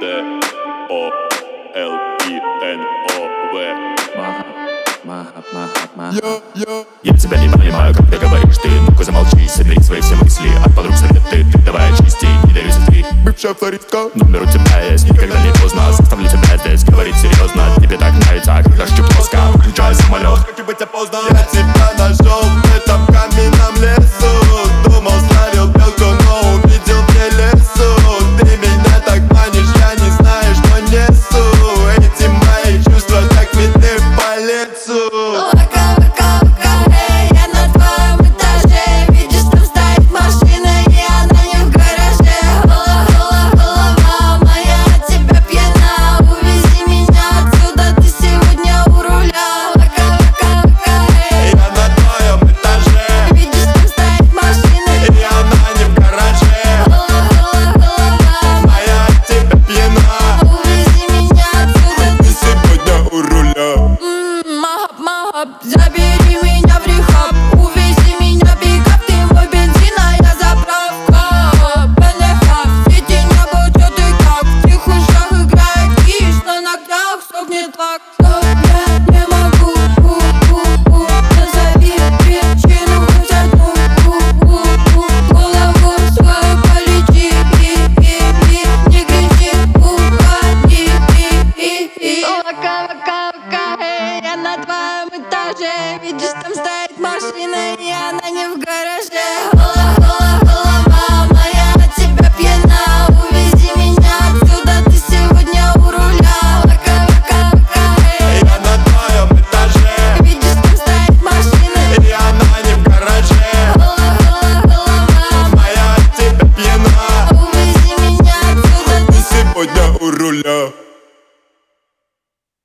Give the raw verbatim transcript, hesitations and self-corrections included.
Д О Л И Н О В. Я тебя не понимаю, когда говоришь ты. Ну-ка замолчи, собери свои все мысли. От подруг советы, ты давай очисти. Не даюсь ты, Бывшая флористка. номер у тебя есть, никогда не поздно. Заставлю тебя здесь говорить серьезно. Тебе так нравится, когда ждет плоско. Включай самолет, Как и быть опоздно. Я тебя нашел в этом каменном лесу. Думал, славил белку, но увидел мне лесу. Ты меня так манишь, я не знаю, что несу. Эти мои чувства так видны по лицу. Забери меня в рехаб, увези меня пикап, ты мой бензин, а я заправка. Бенефак, сети небо, чё ты как? В трех ушах играет киш, на ногтях сохнет лак. Стоп, я не могу, у-у-у, назови причину, хоть одну, у-у-у, голову свою полечи, и-и-и, не кричи, уходи, и-и-и. Лака-лака-лака, эй, я на твоем этаже. Видишь, там стоит машина, и она не в гараже.